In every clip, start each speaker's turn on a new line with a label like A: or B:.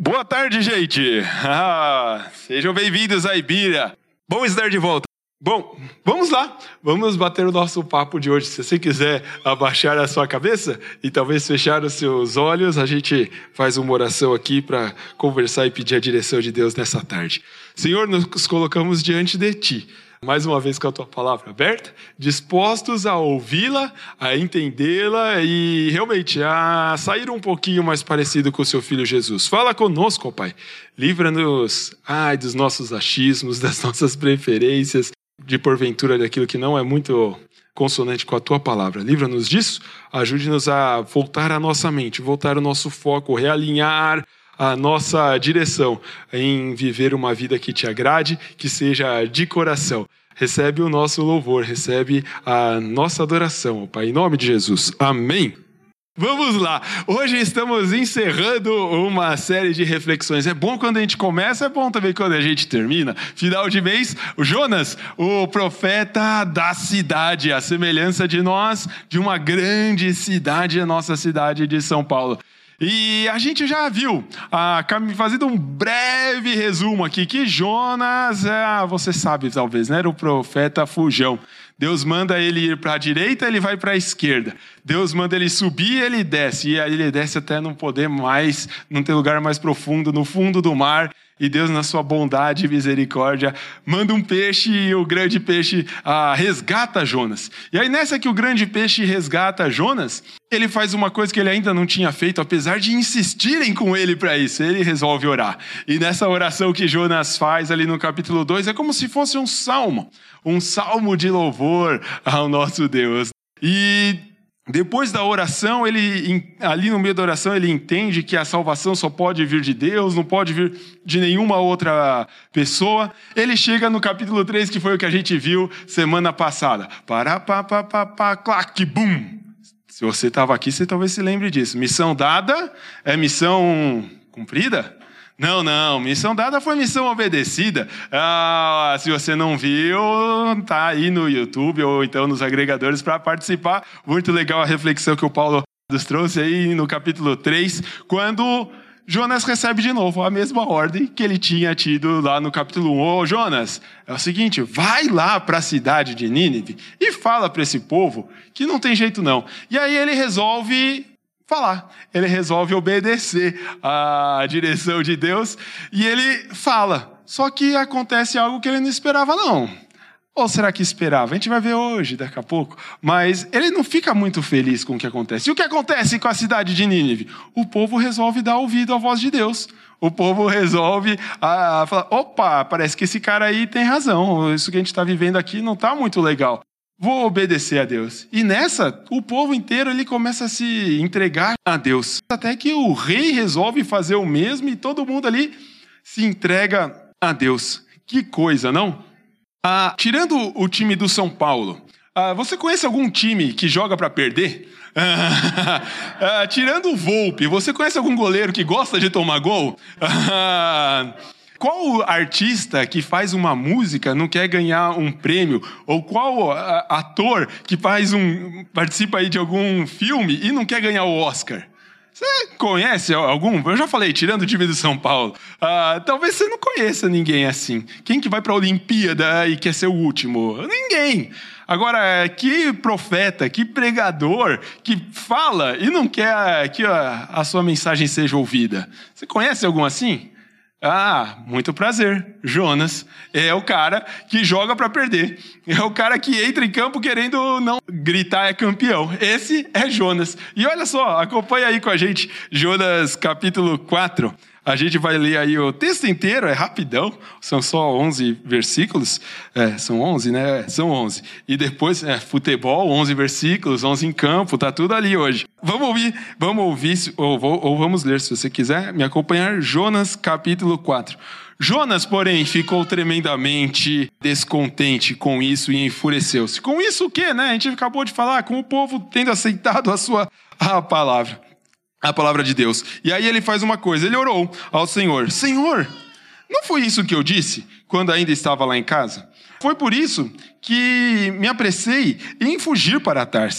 A: Boa tarde, gente! Sejam bem-vindos à Ibira. Bom estar de volta. Bom, vamos lá. Vamos bater o nosso papo de hoje. Se você quiser abaixar a sua cabeça e talvez fechar os seus olhos, a gente faz uma oração aqui para conversar e pedir a direção de Deus nessa tarde. Senhor, nos colocamos diante de Ti. Mais uma vez com a Tua palavra aberta, dispostos a ouvi-la, a entendê-la e realmente a sair um pouquinho mais parecido com o Seu Filho Jesus. Fala conosco, ó Pai. Livra-nos dos nossos achismos, das nossas preferências, de porventura daquilo que não é muito consonante com a Tua palavra. Livra-nos disso, ajude-nos a voltar a nossa mente, voltar o nosso foco, realinhar a nossa direção em viver uma vida que Te agrade, que seja de coração. Recebe o nosso louvor, recebe a nossa adoração, Pai, em nome de Jesus. Amém. Vamos lá, hoje estamos encerrando uma série de reflexões. É bom quando a gente começa, é bom também quando a gente termina. Final de mês, o Jonas, o profeta da cidade, a semelhança de nós, de uma grande cidade, a nossa cidade de São Paulo. E a gente já viu, fazendo um breve resumo aqui, que Jonas, você sabe talvez, né? Era o profeta fujão. Deus manda ele ir para a direita, ele vai para a esquerda. Deus manda ele subir, ele desce. E aí ele desce até não poder mais, não ter lugar mais profundo, no fundo do mar. E Deus, na sua bondade e misericórdia, manda um peixe e o grande peixe resgata Jonas. E aí nessa que o grande peixe resgata Jonas, ele faz uma coisa que ele ainda não tinha feito, apesar de insistirem com ele para isso. Ele resolve orar. E nessa oração que Jonas faz ali no capítulo 2, é como se fosse um salmo de louvor ao nosso Deus. E depois da oração, ali no meio da oração, ele entende que a salvação só pode vir de Deus, não pode vir de nenhuma outra pessoa. Ele chega no capítulo 3, que foi o que a gente viu semana passada. Clac, bum! Se você estava aqui, você talvez se lembre disso. Missão dada é missão cumprida? Não. Missão dada foi missão obedecida. Se você não viu, tá aí no YouTube ou então nos agregadores para participar. Muito legal a reflexão que o Paulo nos trouxe aí no capítulo 3, quando Jonas recebe de novo a mesma ordem que ele tinha tido lá no capítulo 1. Ô Jonas, é o seguinte, vai lá para a cidade de Nínive e fala para esse povo que não tem jeito não. E aí ele resolve falar, ele resolve obedecer à direção de Deus e ele fala. Só que acontece algo que ele não esperava não. Ou será que esperava? A gente vai ver hoje, daqui a pouco. Mas ele não fica muito feliz com o que acontece. E o que acontece com a cidade de Nínive? O povo resolve dar ouvido à voz de Deus. O povo resolve falar, opa, parece que esse cara aí tem razão. Isso que a gente está vivendo aqui não está muito legal. Vou obedecer a Deus. E nessa, o povo inteiro ele começa a se entregar a Deus. Até que o rei resolve fazer o mesmo e todo mundo ali se entrega a Deus. Que coisa, não? Tirando o time do São Paulo, você conhece algum time que joga para perder? Tirando o Volpi, você conhece algum goleiro que gosta de tomar gol? Qual artista que faz uma música não quer ganhar um prêmio? Ou qual ator que participa aí de algum filme e não quer ganhar o Oscar? Você conhece algum? Eu já falei, tirando o time do São Paulo. Talvez você não conheça ninguém assim. Quem que vai para a Olimpíada e quer ser o último? Ninguém. Agora, que profeta, que pregador que fala e não quer que a sua mensagem seja ouvida? Você conhece algum assim? Muito prazer. Jonas é o cara que joga para perder. É o cara que entra em campo querendo não gritar é campeão. Esse é Jonas. E olha só, acompanha aí com a gente Jonas capítulo 4. A gente vai ler aí o texto inteiro, é rapidão, são só 11 versículos. São 11, né? São 11. E depois, futebol, 11 versículos, 11 em campo, tá tudo ali hoje. Vamos ouvir, ou vamos ler, se você quiser me acompanhar, Jonas capítulo 4. Jonas, porém, ficou tremendamente descontente com isso e enfureceu-se. Com isso o quê, né? A gente acabou de falar, com o povo tendo aceitado a palavra de Deus. E aí ele faz uma coisa, ele orou ao Senhor. Senhor, não foi isso que eu disse quando ainda estava lá em casa? Foi por isso que me apressei em fugir para Tarsis.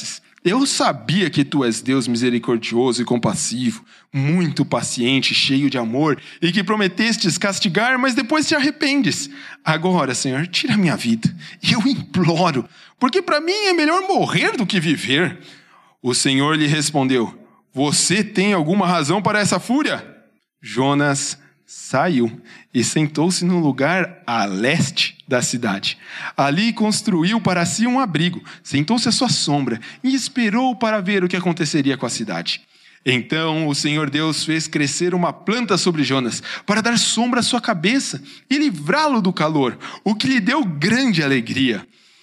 A: Eu sabia que tu és Deus misericordioso e compassivo, muito paciente, cheio de amor, e que prometestes castigar, mas depois te arrependes. Agora, Senhor, tira a minha vida. Eu imploro, porque para mim é melhor morrer do que viver. O Senhor lhe respondeu: você tem alguma razão para essa fúria? Jonas saiu e sentou-se num lugar a leste da cidade. Ali construiu para si um abrigo, sentou-se à sua sombra e esperou para ver o que aconteceria com a cidade. Então o Senhor Deus fez crescer uma planta sobre Jonas, para dar sombra à sua cabeça e livrá-lo do calor, o que lhe deu grande alegria.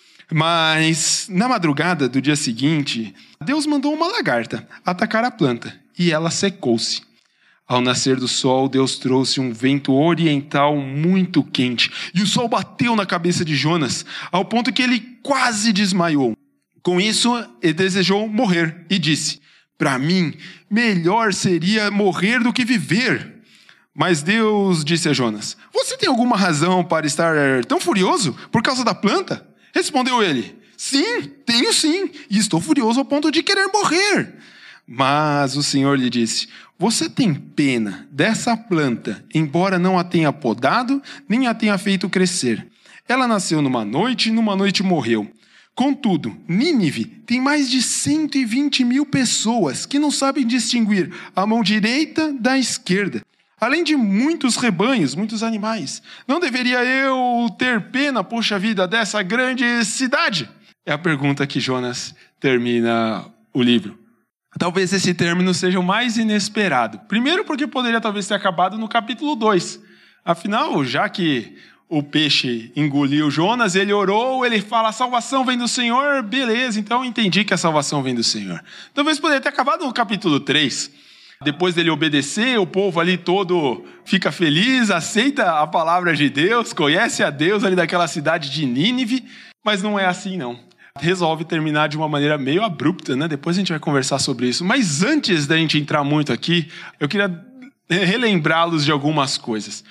A: Mas na madrugada do dia seguinte, Deus mandou uma lagarta atacar a planta e ela secou-se. Ao nascer do sol, Deus trouxe um vento oriental muito quente, e o sol bateu na cabeça de Jonas, ao ponto que ele quase desmaiou. Com isso, ele desejou morrer e disse: para mim, melhor seria morrer do que viver. Mas Deus disse a Jonas: você tem alguma razão para estar tão furioso por causa da planta? Respondeu ele: sim, tenho sim, e estou furioso ao ponto de querer morrer. Mas o Senhor lhe disse: você tem pena dessa planta, embora não a tenha podado, nem a tenha feito crescer. Ela nasceu numa noite e numa noite morreu. Contudo, Nínive tem mais de 120 mil pessoas que não sabem distinguir a mão direita da esquerda, além de muitos rebanhos, muitos animais. Não deveria eu ter pena, poxa vida, dessa grande cidade? É a pergunta que Jonas termina o livro. Talvez esse término seja o mais inesperado. Primeiro porque poderia talvez ter acabado no capítulo 2. Afinal, já que o peixe engoliu Jonas, ele orou, ele fala: a salvação vem do Senhor, beleza, então eu entendi que a salvação vem do Senhor. Talvez poderia ter acabado no capítulo 3. Depois dele obedecer, o povo ali todo fica feliz, aceita a palavra de Deus, conhece a Deus ali daquela cidade de Nínive, mas não é assim não. Resolve terminar de uma maneira meio abrupta, né? Depois a gente vai conversar sobre isso. Mas antes da gente entrar muito aqui, eu queria relembrá-los de algumas coisas.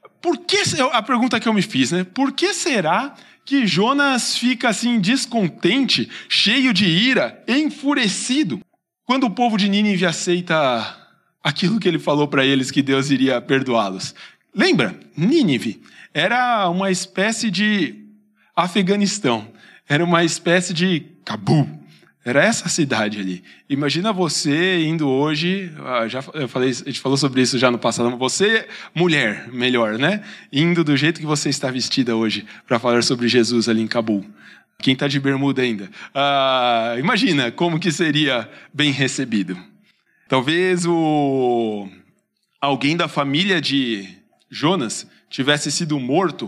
A: A pergunta que eu me fiz, né? Por que será que Jonas fica assim descontente, cheio de ira, enfurecido, quando o povo de Nínive aceita aquilo que ele falou para eles, que Deus iria perdoá-los? Lembra? Nínive era uma espécie de Afeganistão. Era uma espécie de Cabul. Era essa cidade ali. Imagina você indo hoje, a gente falou sobre isso já no passado, você, mulher, melhor, né? Indo do jeito que você está vestida hoje para falar sobre Jesus ali em Cabul. Quem está de bermuda ainda. Imagina como que seria bem recebido. Talvez alguém da família de Jonas tivesse sido morto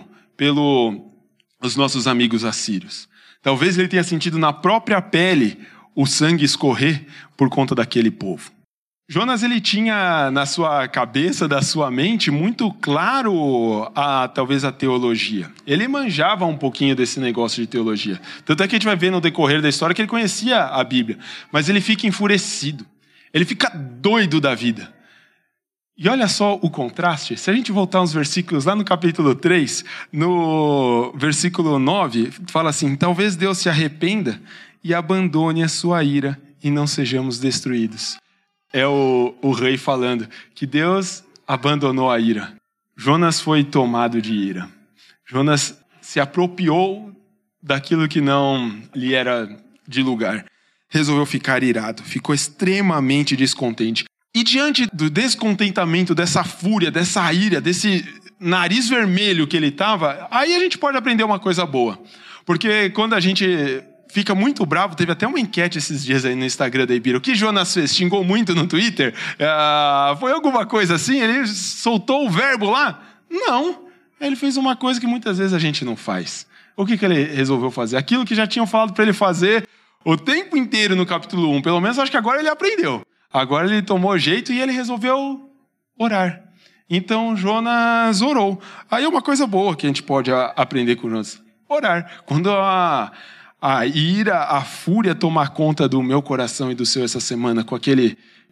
A: pelos nossos amigos assírios. Talvez ele tenha sentido na própria pele o sangue escorrer por conta daquele povo. Jonas, ele tinha na sua cabeça, da sua mente, muito claro talvez a teologia. Ele manjava um pouquinho desse negócio de teologia. Tanto é que a gente vai ver no decorrer da história que ele conhecia a Bíblia. Mas ele fica enfurecido. Ele fica doido da vida. E olha só o contraste. Se a gente voltar uns versículos lá no capítulo 3, no versículo 9, fala assim: talvez Deus se arrependa e abandone a sua ira e não sejamos destruídos. É o rei falando que Deus abandonou a ira. Jonas foi tomado de ira. Jonas se apropriou daquilo que não lhe era de lugar. Resolveu ficar irado, ficou extremamente descontente. E diante do descontentamento, dessa fúria, dessa ira, desse nariz vermelho que ele estava, aí a gente pode aprender uma coisa boa. Porque quando a gente fica muito bravo, teve até uma enquete esses dias aí no Instagram da Ibira. O que Jonas fez? Xingou muito no Twitter? Foi alguma coisa assim? Ele soltou o verbo lá? Não. Ele fez uma coisa que muitas vezes a gente não faz. O que ele resolveu fazer? Aquilo que já tinham falado para ele fazer o tempo inteiro no capítulo 1. Pelo menos acho que agora ele aprendeu. Agora ele tomou jeito e ele resolveu orar. Então Jonas orou. Aí é uma coisa boa que a gente pode aprender com Jonas: orar. Quando a ira, a fúria tomar conta do meu coração e do seu essa semana, com aquele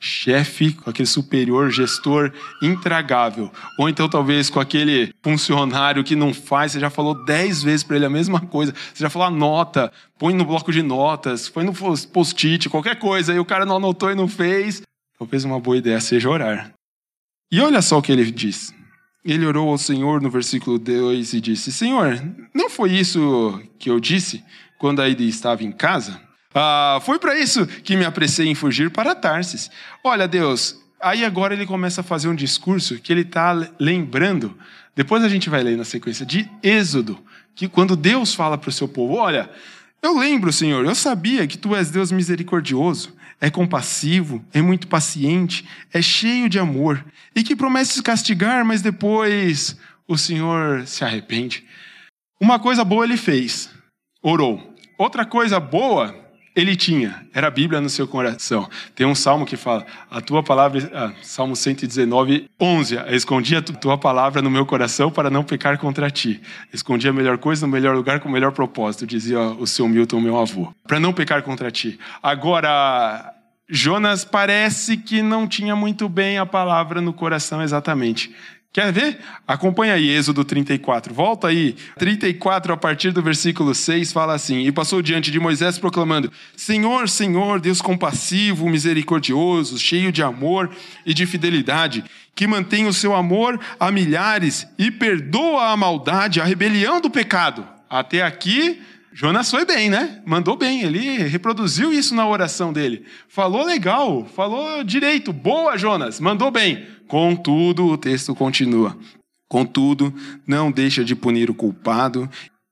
A: chefe, com aquele superior, gestor intragável. Ou então talvez com aquele funcionário que não faz, você já falou 10 vezes para ele a mesma coisa. Você já falou: anota, põe no bloco de notas, põe no post-it, qualquer coisa. E o cara não anotou e não fez. Talvez uma boa ideia seja orar. E olha só o que ele diz. Ele orou ao Senhor no versículo 2 e disse: Senhor, não foi isso que eu disse quando ainda estava em casa? Foi para isso que me apressei em fugir para Tarsis. Olha, Deus, aí agora ele começa a fazer um discurso que ele está lembrando, depois a gente vai ler na sequência, de Êxodo, que quando Deus fala para o seu povo: olha, eu lembro, Senhor, eu sabia que Tu és Deus misericordioso, é compassivo, é muito paciente, é cheio de amor, e que prometes castigar, mas depois o Senhor se arrepende. Uma coisa boa ele fez, orou. Outra coisa boa ele tinha, era a Bíblia no seu coração. Tem um salmo que fala: a tua palavra, Salmo 119, 11, escondi a tua palavra no meu coração para não pecar contra ti. Escondi a melhor coisa no melhor lugar com o melhor propósito, dizia o seu Milton, meu avô, para não pecar contra ti. Agora, Jonas parece que não tinha muito bem a palavra no coração exatamente. Quer ver? Acompanha aí, Êxodo 34. Volta aí. 34, a partir do versículo 6, fala assim: E passou diante de Moisés proclamando: Senhor, Senhor, Deus compassivo, misericordioso, cheio de amor e de fidelidade, que mantém o seu amor a milhares e perdoa a maldade, a rebelião do pecado. Até aqui, Jonas foi bem, né? Mandou bem, ele reproduziu isso na oração dele. Falou legal, falou direito. Boa, Jonas, mandou bem. Contudo, o texto continua. Contudo, não deixa de punir o culpado.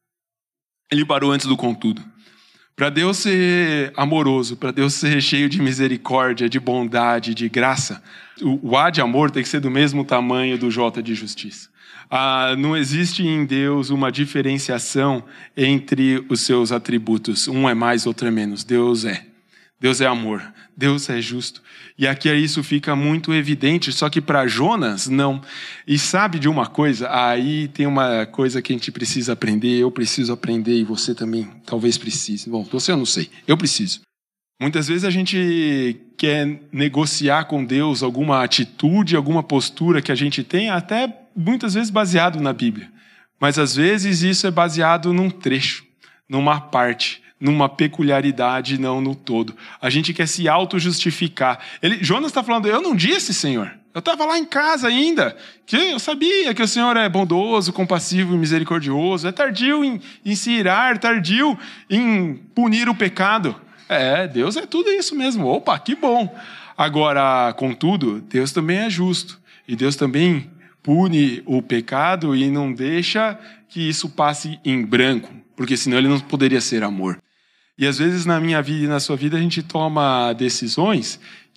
A: Ele parou antes do contudo. Para Deus ser amoroso, para Deus ser cheio de misericórdia, de bondade, de graça, o A de amor tem que ser do mesmo tamanho do J de justiça. Não existe em Deus uma diferenciação entre os seus atributos. Um é mais, outro é menos. Deus é amor. Deus é justo. E aqui isso fica muito evidente, só que para Jonas, não. E sabe de uma coisa? Aí tem uma coisa que a gente precisa aprender, eu preciso aprender e você também talvez precise. Bom, você eu não sei, eu preciso. Muitas vezes a gente quer negociar com Deus alguma atitude, alguma postura que a gente tem, até muitas vezes baseado na Bíblia. Mas às vezes isso é baseado num trecho, numa parte, numa peculiaridade, não no todo. A gente quer se auto-justificar. Jonas está falando: eu não disse, Senhor. Eu estava lá em casa ainda, que eu sabia que o Senhor é bondoso, compassivo e misericordioso, é tardio em se irar, tardio em punir o pecado. Deus é tudo isso mesmo. Opa, que bom. Agora, contudo, Deus também é justo. E Deus também pune o pecado e não deixa que isso passe em branco, porque senão ele não poderia ser amor. E às vezes na minha vida e na sua vida a gente toma decisões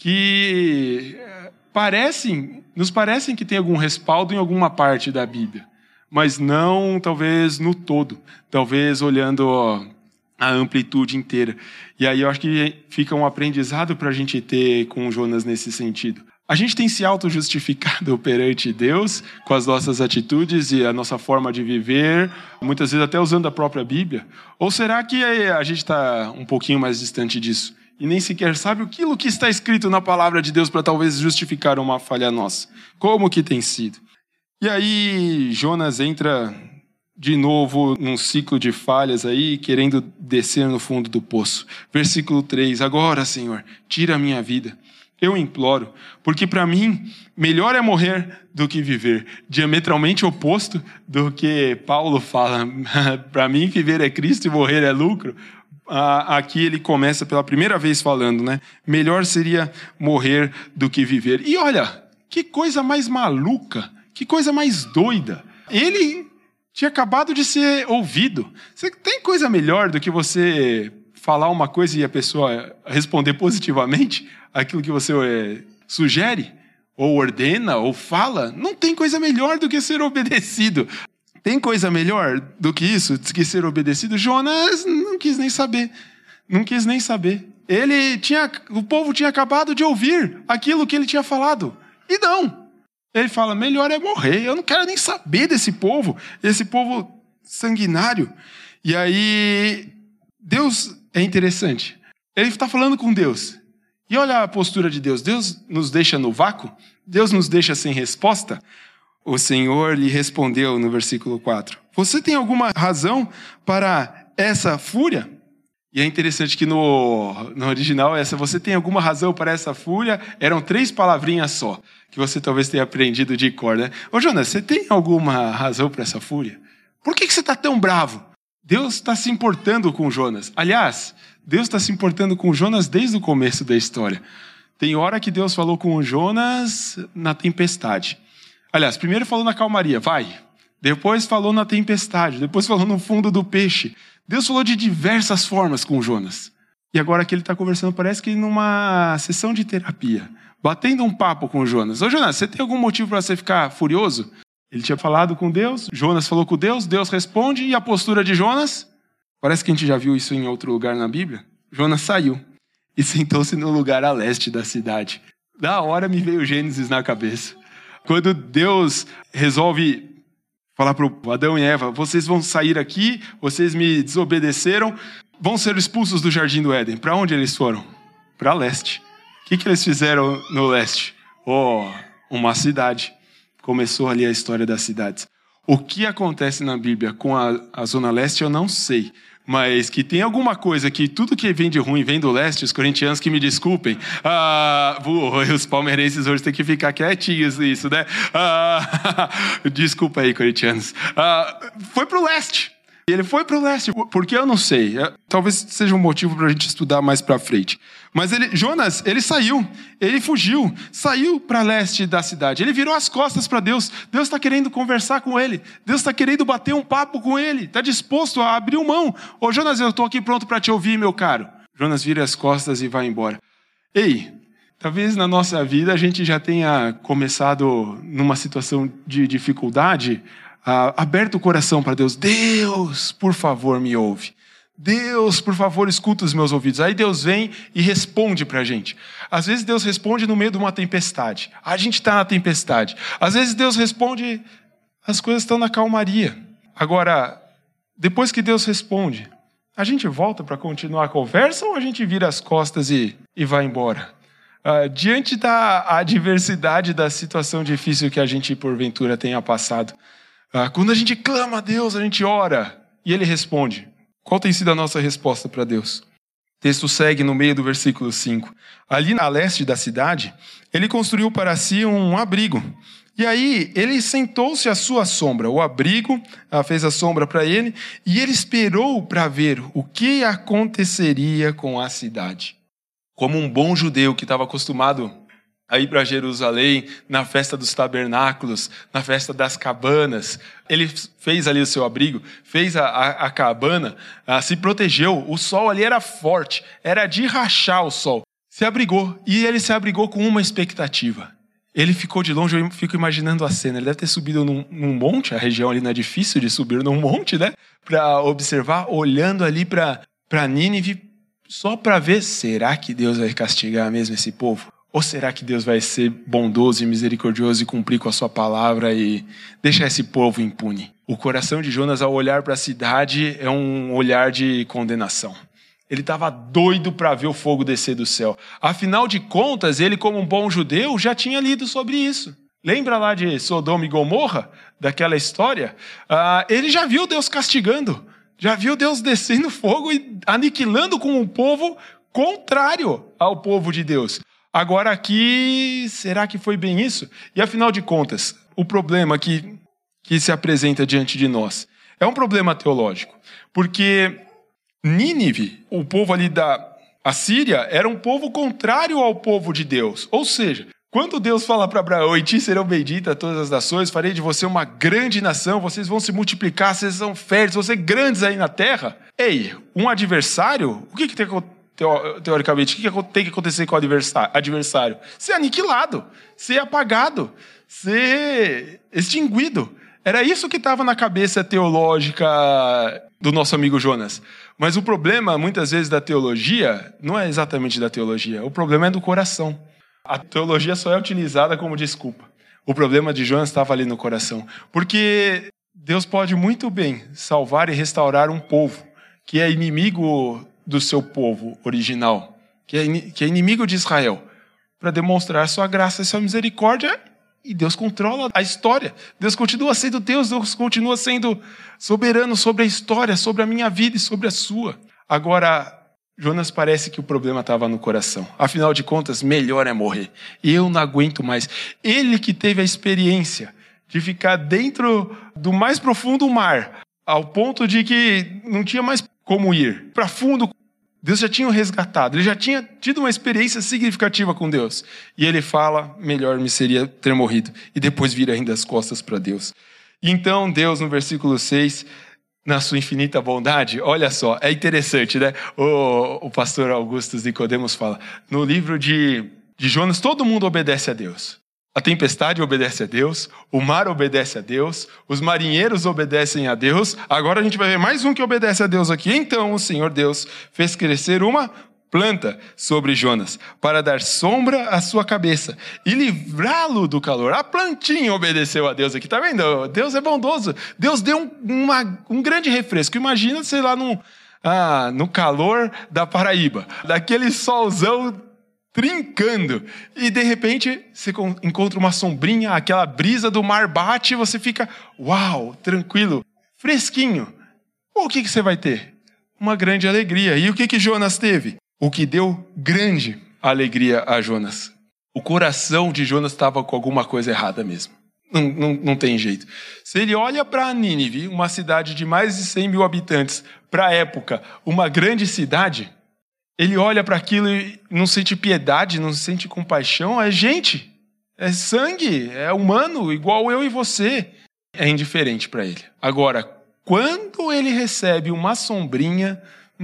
A: que nos parecem que tem algum respaldo em alguma parte da Bíblia, mas não talvez no todo, talvez olhando a amplitude inteira. E aí eu acho que fica um aprendizado para a gente ter com Jonas nesse sentido. A gente tem se auto-justificado perante Deus com as nossas atitudes e a nossa forma de viver, muitas vezes até usando a própria Bíblia? Ou será que a gente está um pouquinho mais distante disso e nem sequer sabe aquilo que está escrito na palavra de Deus para talvez justificar uma falha nossa? Como que tem sido? E aí Jonas entra de novo num ciclo de falhas aí, querendo descer no fundo do poço. Versículo 3: Agora, Senhor, tira a minha vida. Eu imploro, porque para mim, melhor é morrer do que viver. Diametralmente oposto do que Paulo fala. Para mim, viver é Cristo e morrer é lucro. Aqui ele começa pela primeira vez falando, né? Melhor seria morrer do que viver. E olha, que coisa mais maluca, que coisa mais doida. Ele tinha acabado de ser ouvido. Você tem coisa melhor do que você falar uma coisa e a pessoa responder positivamente aquilo que você sugere, ou ordena, ou fala? Não tem coisa melhor do que ser obedecido. Tem coisa melhor do que isso, que ser obedecido? Jonas não quis nem saber. Não quis nem saber. O povo tinha acabado de ouvir aquilo que ele tinha falado. E não. Ele fala: melhor é morrer. Eu não quero nem saber desse povo sanguinário. E aí, Deus é interessante. Ele está falando com Deus. E olha a postura de Deus. Deus nos deixa no vácuo? Deus nos deixa sem resposta? O Senhor lhe respondeu no versículo 4. Você tem alguma razão para essa fúria? E é interessante que no original, você tem alguma razão para essa fúria? Eram 3 palavrinhas só, que você talvez tenha aprendido de cor, né? Ô Jonas, você tem alguma razão para essa fúria? Por que você está tão bravo? Deus está se importando com Jonas. Aliás, Deus está se importando com Jonas desde o começo da história. Tem hora que Deus falou com Jonas na tempestade. Aliás, primeiro falou na calmaria, vai. Depois falou na tempestade. Depois falou no fundo do peixe. Deus falou de diversas formas com Jonas. E agora que ele está conversando, parece que numa sessão de terapia, batendo um papo com Jonas. Ô Jonas, você tem algum motivo para você ficar furioso? Ele tinha falado com Deus, Jonas falou com Deus, Deus responde, e a postura de Jonas? Parece que a gente já viu isso em outro lugar na Bíblia. Jonas saiu e sentou-se no lugar a leste da cidade. Da hora me veio Gênesis na cabeça. Quando Deus resolve falar para Adão e Eva, vocês vão sair aqui, vocês me desobedeceram, vão ser expulsos do Jardim do Éden. Para onde eles foram? Para leste. O que eles fizeram no leste? Uma cidade. Começou ali a história das cidades. O que acontece na Bíblia com a Zona Leste eu não sei. Mas que tem alguma coisa que tudo que vem de ruim vem do leste, os corintianos que me desculpem. Os palmeirenses hoje têm que ficar quietinhos nisso, né? Desculpa aí, corintianos. Foi pro leste. Ele foi pro leste, porque eu não sei. Talvez seja um motivo para a gente estudar mais para frente. Mas Jonas, ele saiu, ele fugiu, saiu para leste da cidade. Ele virou as costas para Deus. Deus está querendo conversar com ele. Deus está querendo bater um papo com ele. Está disposto a abrir mão. Ô Jonas, eu estou aqui pronto para te ouvir, meu caro. Jonas vira as costas e vai embora. Ei, talvez na nossa vida a gente já tenha começado numa situação de dificuldade, aberto o coração para Deus. Deus, por favor, me ouve. Deus, por favor, escuta os meus ouvidos. Aí Deus vem e responde para a gente. Às vezes Deus responde no meio de uma tempestade. A gente está na tempestade. Às vezes Deus responde, as coisas estão na calmaria. Agora, depois que Deus responde, a gente volta para continuar a conversa ou a gente vira as costas e vai embora? Diante da adversidade, da situação difícil que a gente, porventura, tenha passado, quando a gente clama a Deus, a gente ora e Ele responde. Qual tem sido a nossa resposta para Deus? O texto segue no meio do versículo 5. Ali na leste da cidade, ele construiu para si um abrigo. E aí ele sentou-se à sua sombra. O abrigo fez a sombra para ele e ele esperou para ver o que aconteceria com a cidade. Como um bom judeu que estava acostumado a ir para Jerusalém, na festa dos tabernáculos, na festa das cabanas. Ele fez ali o seu abrigo, fez a cabana, se protegeu. O sol ali era forte, era de rachar o sol. Se abrigou, e ele se abrigou com uma expectativa. Ele ficou de longe, eu fico imaginando a cena. Ele deve ter subido num monte, a região ali não é difícil de subir num monte, né? Para observar, olhando ali para Nínive, só para ver, será que Deus vai castigar mesmo esse povo? Ou será que Deus vai ser bondoso e misericordioso e cumprir com a sua palavra e deixar esse povo impune? O coração de Jonas, ao olhar para a cidade, é um olhar de condenação. Ele estava doido para ver o fogo descer do céu. Afinal de contas, ele, como um bom judeu, já tinha lido sobre isso. Lembra lá de Sodoma e Gomorra, daquela história? Ele já viu Deus castigando, já viu Deus descendo fogo e aniquilando com um povo contrário ao povo de Deus. Agora aqui, será que foi bem isso? E afinal de contas, o problema que se apresenta diante de nós é um problema teológico. Porque Nínive, o povo ali da Assíria, era um povo contrário ao povo de Deus. Ou seja, quando Deus fala para Abraão, em ti serão benditas todas as nações, farei de você uma grande nação, vocês vão se multiplicar, vocês são férteis, vocês são grandes aí na terra. Ei, um adversário, o que tem que teoricamente, o que tem que acontecer com o adversário? Ser aniquilado, ser apagado, ser extinguido. Era isso que estava na cabeça teológica do nosso amigo Jonas. Mas o problema, muitas vezes, da teologia, não é exatamente da teologia. O problema é do coração. A teologia só é utilizada como desculpa. O problema de Jonas estava ali no coração. Porque Deus pode muito bem salvar e restaurar um povo que é inimigo do seu povo original, que é inimigo de Israel, para demonstrar sua graça e sua misericórdia. E Deus controla a história. Deus continua sendo Deus, Deus continua sendo soberano sobre a história, sobre a minha vida e sobre a sua. Agora, Jonas parece que o problema estava no coração. Afinal de contas, melhor é morrer. Eu não aguento mais. Ele que teve a experiência de ficar dentro do mais profundo mar, ao ponto de que não tinha mais como ir para fundo. Deus já tinha o resgatado, ele já tinha tido uma experiência significativa com Deus. E ele fala, melhor me seria ter morrido. E depois vira ainda as costas para Deus. E então Deus, no versículo 6, na sua infinita bondade, olha só, é interessante, né? O pastor Augusto Nicodemos fala, no livro de Jonas, todo mundo obedece a Deus. A tempestade obedece a Deus, o mar obedece a Deus, os marinheiros obedecem a Deus. Agora a gente vai ver mais um que obedece a Deus aqui. Então o Senhor Deus fez crescer uma planta sobre Jonas, para dar sombra à sua cabeça e livrá-lo do calor. A plantinha obedeceu a Deus aqui, tá vendo? Deus é bondoso. Deus deu um grande refresco. Imagina, sei lá, no calor da Paraíba, daquele solzão trincando, e de repente você encontra uma sombrinha, aquela brisa do mar bate e você fica, uau, tranquilo, fresquinho. O que você vai ter? Uma grande alegria. E o que Jonas teve? O que deu grande alegria a Jonas. O coração de Jonas estava com alguma coisa errada mesmo. Não tem jeito. Se ele olha para Nínive, uma cidade de mais de 100 mil habitantes, para a época, uma grande cidade, ele olha para aquilo e não sente piedade, não sente compaixão. É gente, é sangue, é humano, igual eu e você. É indiferente para ele. Agora, quando ele recebe uma sombrinha,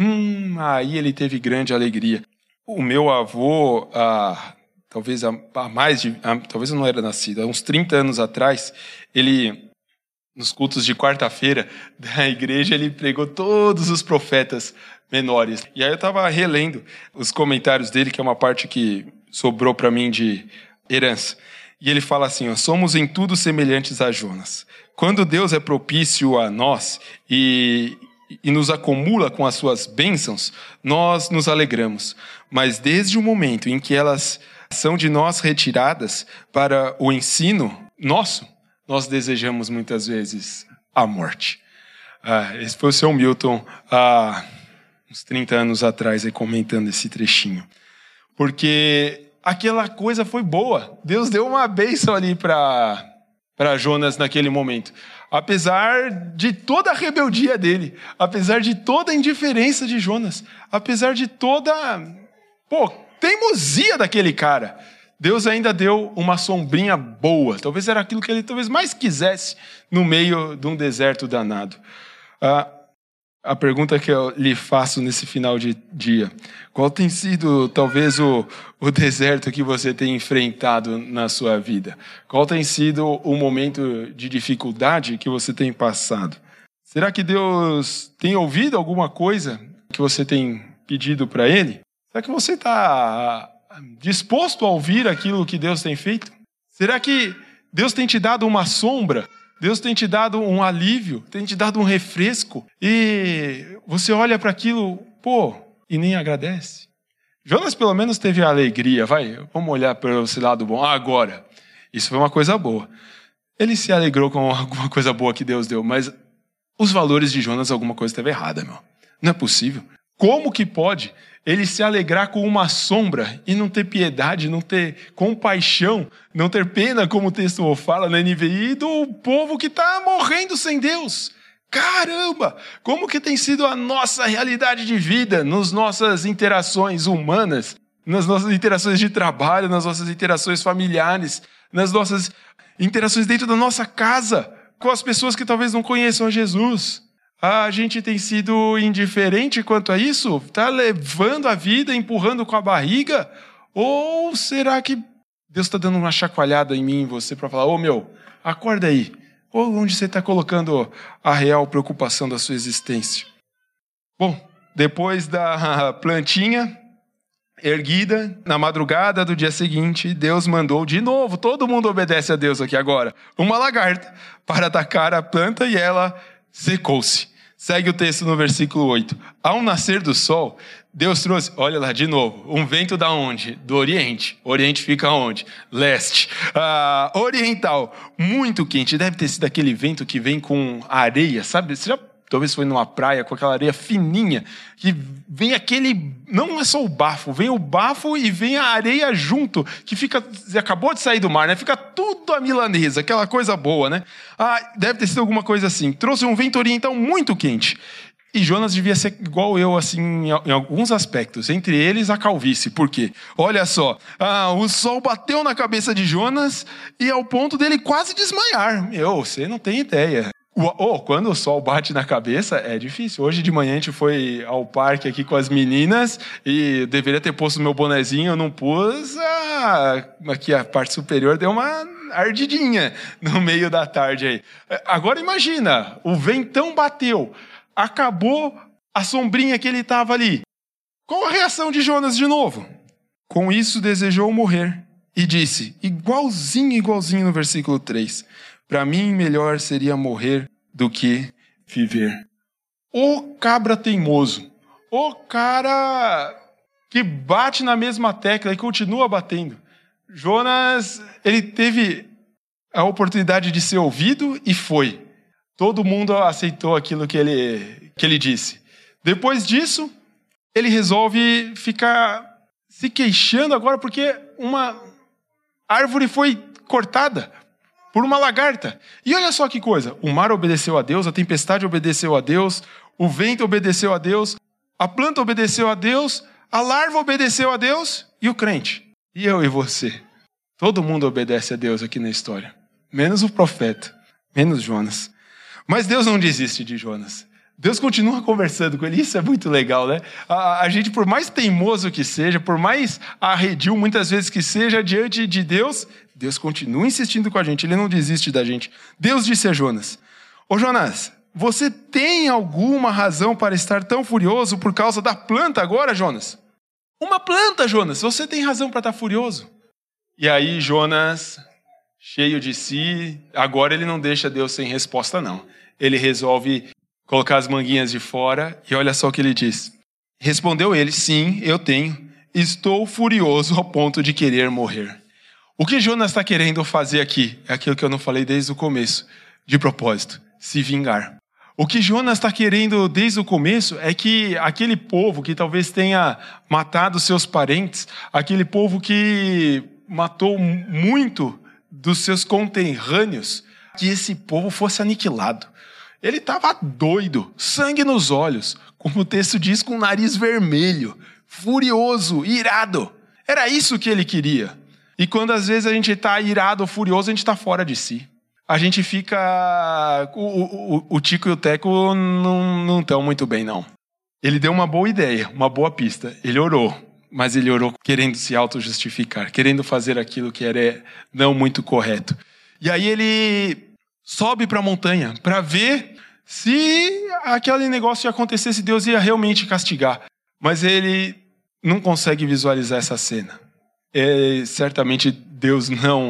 A: aí ele teve grande alegria. O meu avô, talvez talvez eu não era nascido, há uns 30 anos atrás, ele, nos cultos de quarta-feira da igreja, ele pregou todos os profetas menores. E aí eu estava relendo os comentários dele, que é uma parte que sobrou para mim de herança. E ele fala assim, somos em tudo semelhantes a Jonas. Quando Deus é propício a nós e nos acumula com as suas bênçãos, nós nos alegramos. Mas desde o momento em que elas são de nós retiradas para o ensino nosso, nós desejamos muitas vezes a morte. Esse foi o seu Milton uns 30 anos atrás, aí comentando esse trechinho. Porque aquela coisa foi boa. Deus deu uma bênção ali para Jonas naquele momento. Apesar de toda a rebeldia dele, apesar de toda a indiferença de Jonas, apesar de toda teimosia daquele cara, Deus ainda deu uma sombrinha boa. Talvez era aquilo que ele talvez mais quisesse no meio de um deserto danado. A pergunta que eu lhe faço nesse final de dia: qual tem sido, talvez, o deserto que você tem enfrentado na sua vida? Qual tem sido o momento de dificuldade que você tem passado? Será que Deus tem ouvido alguma coisa que você tem pedido para Ele? Será que você está disposto a ouvir aquilo que Deus tem feito? Será que Deus tem te dado uma sombra? Deus tem te dado um alívio, tem te dado um refresco, e você olha para aquilo, e nem agradece. Jonas pelo menos teve a alegria, vamos olhar para esse lado bom. Agora, isso foi uma coisa boa. Ele se alegrou com alguma coisa boa que Deus deu, mas os valores de Jonas, alguma coisa estava errada, meu. Não é possível. Como que pode ele se alegrar com uma sombra e não ter piedade, não ter compaixão, não ter pena, como o texto fala na NVI, do povo que está morrendo sem Deus? Caramba! Como que tem sido a nossa realidade de vida, nas nossas interações humanas, nas nossas interações de trabalho, nas nossas interações familiares, nas nossas interações dentro da nossa casa, com as pessoas que talvez não conheçam a Jesus. A gente tem sido indiferente quanto a isso? Está levando a vida, empurrando com a barriga? Ou será que Deus está dando uma chacoalhada em mim e em você para falar, acorda aí. Ou onde você está colocando a real preocupação da sua existência? Bom, depois da plantinha erguida, na madrugada do dia seguinte, Deus mandou de novo, todo mundo obedece a Deus aqui agora, uma lagarta para atacar a planta, e ela secou-se. Segue o texto no versículo 8. Ao nascer do sol, Deus trouxe, olha lá de novo, um vento da onde? Do Oriente. Oriente fica onde? Leste. Oriental, muito quente. Deve ter sido aquele vento que vem com areia, sabe? Você já talvez foi numa praia com aquela areia fininha, que vem aquele, não é só o bafo, vem o bafo e vem a areia junto, que fica, acabou de sair do mar, né? Fica tudo a milanesa, aquela coisa boa, né? Deve ter sido alguma coisa assim. Trouxe um vento oriental muito quente. E Jonas devia ser igual eu, assim, em alguns aspectos. Entre eles, a calvície. Por quê? Olha só, o sol bateu na cabeça de Jonas e ao ponto dele quase desmaiar. Você não tem ideia. Quando o sol bate na cabeça, é difícil. Hoje de manhã a gente foi ao parque aqui com as meninas e deveria ter posto meu bonezinho, eu não pus. Aqui a parte superior deu uma ardidinha no meio da tarde aí. Agora imagina, o ventão bateu, acabou a sombrinha que ele estava ali. Qual a reação de Jonas de novo? Com isso desejou morrer e disse, igualzinho no versículo 3, para mim melhor seria morrer do que viver. O cabra teimoso, o cara que bate na mesma tecla e continua batendo. Jonas, ele teve a oportunidade de ser ouvido e foi. Todo mundo aceitou aquilo que ele disse. Depois disso, ele resolve ficar se queixando agora porque uma árvore foi cortada por uma lagarta. E olha só que coisa, o mar obedeceu a Deus, a tempestade obedeceu a Deus, o vento obedeceu a Deus, a planta obedeceu a Deus, a larva obedeceu a Deus e o crente. E eu e você. Todo mundo obedece a Deus aqui na história. Menos o profeta, menos Jonas. Mas Deus não desiste de Jonas. Deus continua conversando com ele. Isso é muito legal, né? A gente, por mais teimoso que seja, por mais arredio muitas vezes que seja diante de Deus, Deus continua insistindo com a gente. Ele não desiste da gente. Deus disse a Jonas, ô Jonas, você tem alguma razão para estar tão furioso por causa da planta agora, Jonas? Uma planta, Jonas. Você tem razão para estar furioso. E aí Jonas, cheio de si, agora ele não deixa Deus sem resposta, não. Ele resolve colocar as manguinhas de fora e olha só o que ele diz. Respondeu ele, sim, eu tenho. Estou furioso ao ponto de querer morrer. O que Jonas está querendo fazer aqui é aquilo que eu não falei desde o começo, de propósito, se vingar. O que Jonas está querendo desde o começo é que aquele povo que talvez tenha matado seus parentes, aquele povo que matou muito dos seus conterrâneos, que esse povo fosse aniquilado. Ele estava doido, sangue nos olhos, como o texto diz, com o nariz vermelho, furioso, irado. Era isso que ele queria. E quando às vezes a gente está irado ou furioso, a gente está fora de si. A gente fica... O Tico e o Teco não estão muito bem, não. Ele deu uma boa ideia, uma boa pista. Ele orou, mas ele orou querendo se auto-justificar, querendo fazer aquilo que era não muito correto. E aí ele sobe para a montanha para ver se aquele negócio ia acontecer, se Deus ia realmente castigar. Mas ele não consegue visualizar essa cena. Certamente Deus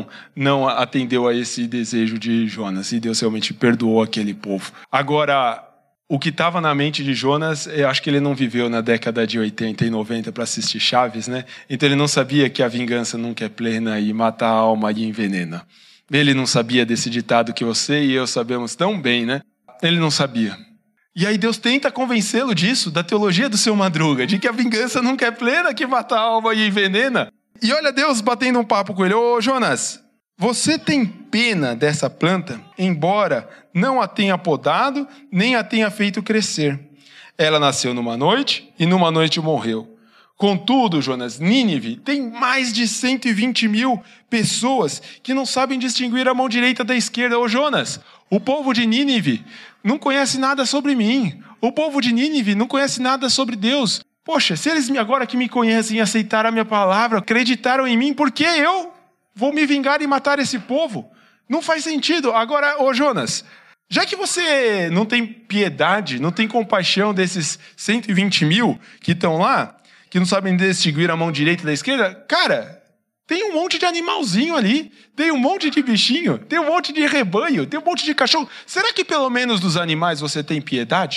A: não atendeu a esse desejo de Jonas e Deus realmente perdoou aquele povo. Agora, o que estava na mente de Jonas, eu acho que ele não viveu na década de 80 e 90 para assistir Chaves, né? Então ele não sabia que a vingança nunca é plena e mata a alma e envenena. Ele não sabia desse ditado que você e eu sabemos tão bem, né? Ele não sabia. E aí Deus tenta convencê-lo disso, da teologia do seu Madruga, de que a vingança nunca é plena, que mata a alma e envenena. E olha Deus batendo um papo com ele. Ô Jonas, você tem pena dessa planta, embora não a tenha podado, nem a tenha feito crescer. Ela nasceu numa noite e numa noite morreu. Contudo, Jonas, Nínive tem mais de 120 mil pessoas que não sabem distinguir a mão direita da esquerda. Ô Jonas, o povo de Nínive não conhece nada sobre mim. O povo de Nínive não conhece nada sobre Deus. Poxa, se eles agora que me conhecem e aceitaram a minha palavra, acreditaram em mim, por que eu vou me vingar e matar esse povo? Não faz sentido. Agora, ô Jonas, já que você não tem piedade, não tem compaixão desses 120 mil que estão lá, que não sabem distinguir a mão direita da esquerda, cara, tem um monte de animalzinho ali, tem um monte de bichinho, tem um monte de rebanho, tem um monte de cachorro. Será que pelo menos dos animais você tem piedade?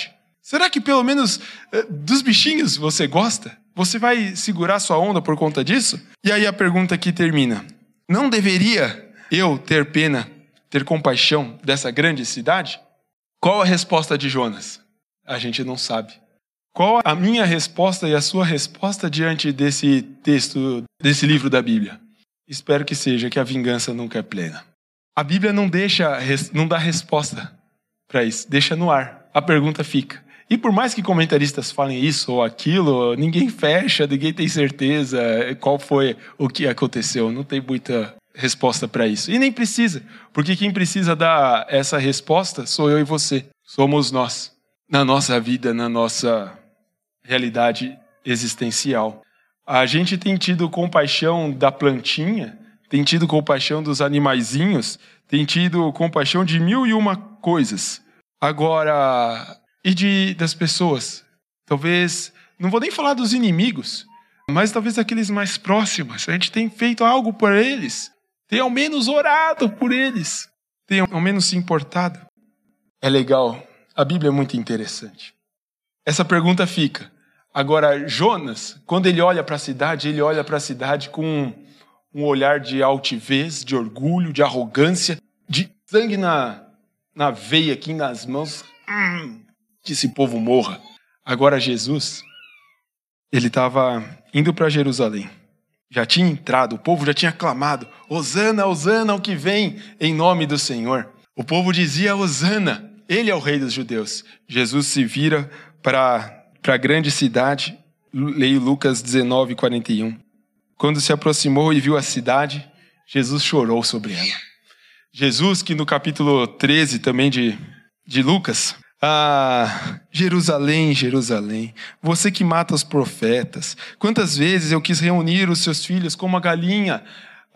A: Será que pelo menos dos bichinhos você gosta? Você vai segurar sua onda por conta disso? E aí a pergunta aqui termina. Não deveria eu ter pena, ter compaixão dessa grande cidade? Qual a resposta de Jonas? A gente não sabe. Qual a minha resposta e a sua resposta diante desse texto, desse livro da Bíblia? Espero que seja que a vingança nunca é plena. A Bíblia não dá resposta para isso, deixa no ar. A pergunta fica. E por mais que comentaristas falem isso ou aquilo, ninguém fecha, ninguém tem certeza qual foi o que aconteceu. Não tem muita resposta para isso. E nem precisa, porque quem precisa dar essa resposta sou eu e você. Somos nós, na nossa vida, na nossa realidade existencial. A gente tem tido compaixão da plantinha, tem tido compaixão dos animaizinhos, tem tido compaixão de 1001 coisas. Agora, e das pessoas? Talvez, não vou nem falar dos inimigos, mas talvez daqueles mais próximos. A gente tem feito algo por eles, tem ao menos orado por eles, tem ao menos se importado. É legal, a Bíblia é muito interessante. Essa pergunta fica. Agora, Jonas, quando ele olha para a cidade, ele olha para a cidade com um olhar de altivez, de orgulho, de arrogância, de sangue na veia aqui, nas mãos, que esse povo morra. Agora Jesus, ele estava indo para Jerusalém. Já tinha entrado, o povo já tinha clamado, Hosana, Hosana, o que vem em nome do Senhor. O povo dizia, Hosana, ele é o rei dos judeus. Jesus se vira para a grande cidade, leio Lucas 19:41. Quando se aproximou e viu a cidade, Jesus chorou sobre ela. Jesus, que no capítulo 13 também de Lucas, Jerusalém, Jerusalém, você que mata os profetas, quantas vezes eu quis reunir os seus filhos como a galinha,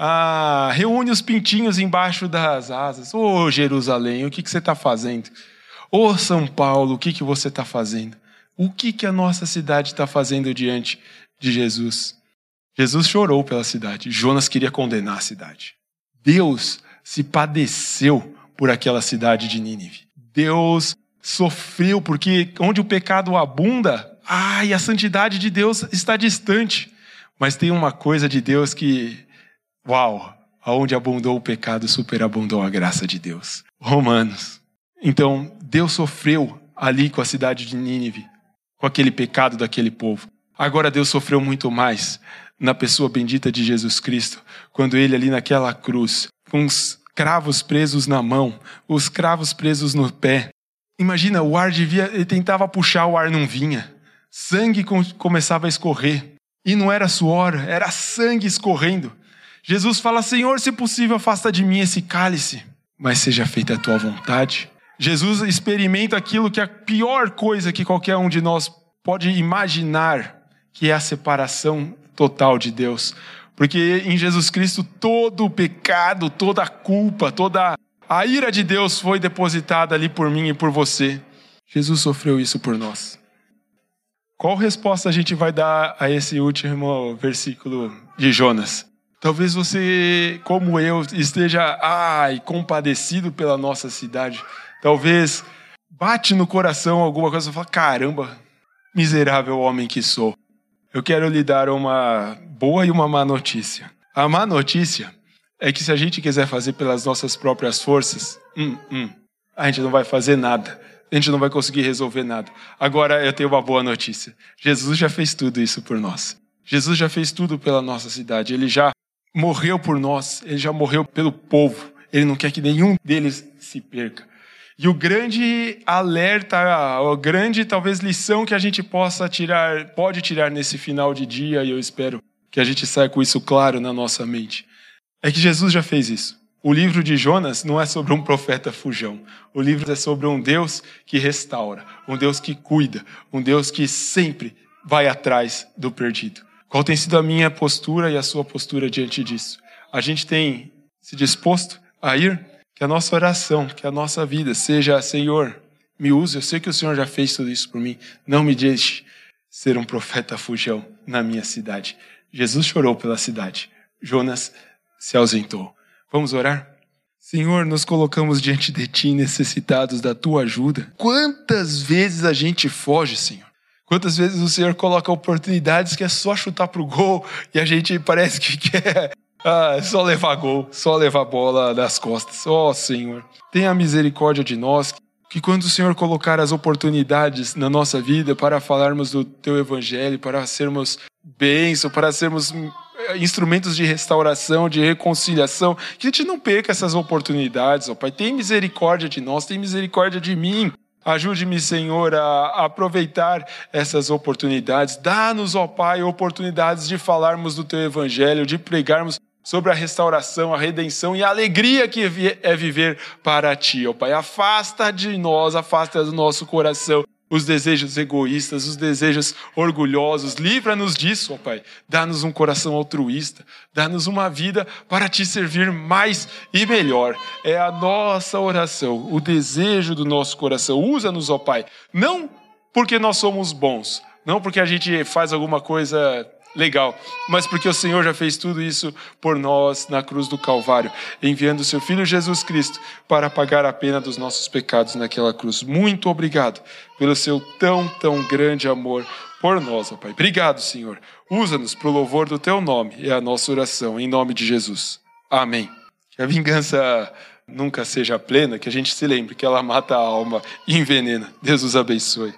A: reúne os pintinhos embaixo das asas. Ô Jerusalém, o que você está fazendo? Ô São Paulo, o que você está fazendo? O que a nossa cidade está fazendo diante de Jesus? Jesus chorou pela cidade. Jonas queria condenar a cidade. Deus se padeceu por aquela cidade de Nínive. Deus sofreu porque onde o pecado abunda, e a santidade de Deus está distante. Mas tem uma coisa de Deus que, aonde abundou o pecado, superabundou a graça de Deus. Romanos. Então, Deus sofreu ali com a cidade de Nínive, com aquele pecado daquele povo. Agora Deus sofreu muito mais na pessoa bendita de Jesus Cristo, quando ele ali naquela cruz, com os cravos presos na mão, os cravos presos no pé. Imagina, o ar ele tentava puxar, o ar não vinha. Sangue começava a escorrer. E não era suor, era sangue escorrendo. Jesus fala, Senhor, se possível, afasta de mim esse cálice, mas seja feita a tua vontade. Jesus experimenta aquilo que é a pior coisa que qualquer um de nós pode imaginar, que é a separação total de Deus. Porque em Jesus Cristo todo o pecado, toda a culpa, toda a ira de Deus foi depositada ali por mim e por você. Jesus sofreu isso por nós. Qual resposta a gente vai dar a esse último versículo de Jonas? Talvez você, como eu, esteja compadecido pela nossa cidade. Talvez bate no coração alguma coisa e fala, caramba, miserável homem que sou. Eu quero lhe dar uma boa e uma má notícia. A má notícia é que se a gente quiser fazer pelas nossas próprias forças, a gente não vai fazer nada. A gente não vai conseguir resolver nada. Agora eu tenho uma boa notícia. Jesus já fez tudo isso por nós. Jesus já fez tudo pela nossa cidade. Ele já morreu por nós. Ele já morreu pelo povo. Ele não quer que nenhum deles se perca. E o grande alerta, a grande talvez lição que a gente pode tirar nesse final de dia, e eu espero que a gente saia com isso claro na nossa mente, é que Jesus já fez isso. O livro de Jonas não é sobre um profeta fujão. O livro é sobre um Deus que restaura, um Deus que cuida, um Deus que sempre vai atrás do perdido. Qual tem sido a minha postura e a sua postura diante disso? A gente tem se disposto a ir? Que a nossa oração, que a nossa vida seja, Senhor, me use, eu sei que o Senhor já fez tudo isso por mim, não me deixe ser um profeta fujão na minha cidade. Jesus chorou pela cidade, Jonas se ausentou. Vamos orar? Senhor, nos colocamos diante de Ti necessitados da Tua ajuda. Quantas vezes a gente foge, Senhor? Quantas vezes o Senhor coloca oportunidades que é só chutar pro gol e a gente parece que quer só levar gol, só levar bola nas costas. Senhor, tenha misericórdia de nós, que quando o Senhor colocar as oportunidades na nossa vida para falarmos do Teu Evangelho, para sermos bênção, para sermos instrumentos de restauração, de reconciliação, que a gente não perca essas oportunidades, Pai. Tem misericórdia de nós, tem misericórdia de mim. Ajude-me, Senhor, a aproveitar essas oportunidades. Dá-nos, Pai, oportunidades de falarmos do Teu Evangelho, de pregarmos sobre a restauração, a redenção e a alegria que é viver para Ti, Pai. Afasta de nós, afasta do nosso coração os desejos egoístas, os desejos orgulhosos. Livra-nos disso, Pai. Dá-nos um coração altruísta. Dá-nos uma vida para Te servir mais e melhor. É a nossa oração, o desejo do nosso coração. Usa-nos, Pai. Não porque nós somos bons, não porque a gente faz alguma coisa legal, mas porque o Senhor já fez tudo isso por nós na cruz do Calvário, enviando o Seu Filho Jesus Cristo para pagar a pena dos nossos pecados naquela cruz. Muito obrigado pelo Seu tão grande amor por nós, ó Pai. Obrigado, Senhor. Usa-nos para o louvor do Teu nome. É a nossa oração, em nome de Jesus. Amém. Que a vingança nunca seja plena, que a gente se lembre que ela mata a alma e envenena. Deus os abençoe.